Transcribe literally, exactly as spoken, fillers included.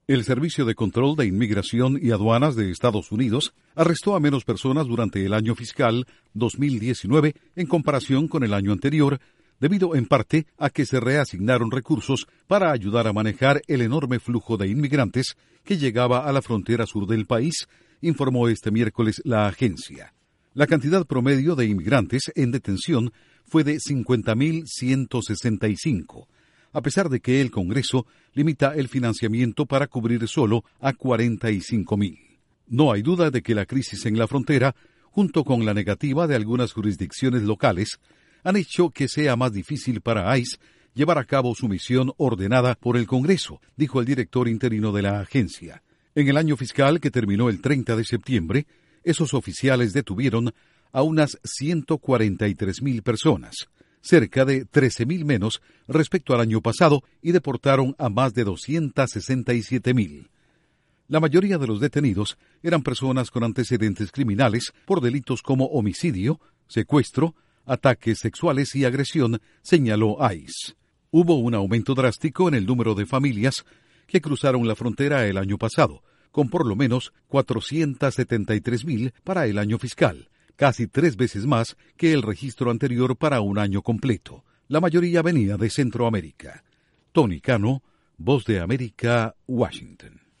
El Servicio de Control de Inmigración y Aduanas de Estados Unidos arrestó a menos personas durante el año fiscal dos mil diecinueve en comparación con el año anterior, debido en parte a que se reasignaron recursos para ayudar a manejar el enorme flujo de inmigrantes que llegaba a la frontera sur del país, informó este miércoles la agencia. La cantidad promedio de inmigrantes en detención fue de cincuenta mil ciento sesenta y cinco, a pesar de que el Congreso limita el financiamiento para cubrir solo a cuarenta y cinco mil. No hay duda de que la crisis en la frontera, junto con la negativa de algunas jurisdicciones locales, han hecho que sea más difícil para ICE llevar a cabo su misión ordenada por el Congreso, dijo el director interino de la agencia. En el año fiscal que terminó el treinta de septiembre, esos oficiales detuvieron a unas ciento cuarenta y tres mil personas, cerca de trece mil menos respecto al año pasado, y deportaron a más de doscientos sesenta y siete mil. La mayoría de los detenidos eran personas con antecedentes criminales por delitos como homicidio, secuestro, ataques sexuales y agresión, señaló ICE. Hubo un aumento drástico en el número de familias que cruzaron la frontera el año pasado, con por lo menos cuatrocientos setenta y tres mil para el año fiscal, casi tres veces más que el registro anterior para un año completo. La mayoría venía de Centroamérica. Tony Cano, Voz de América, Washington.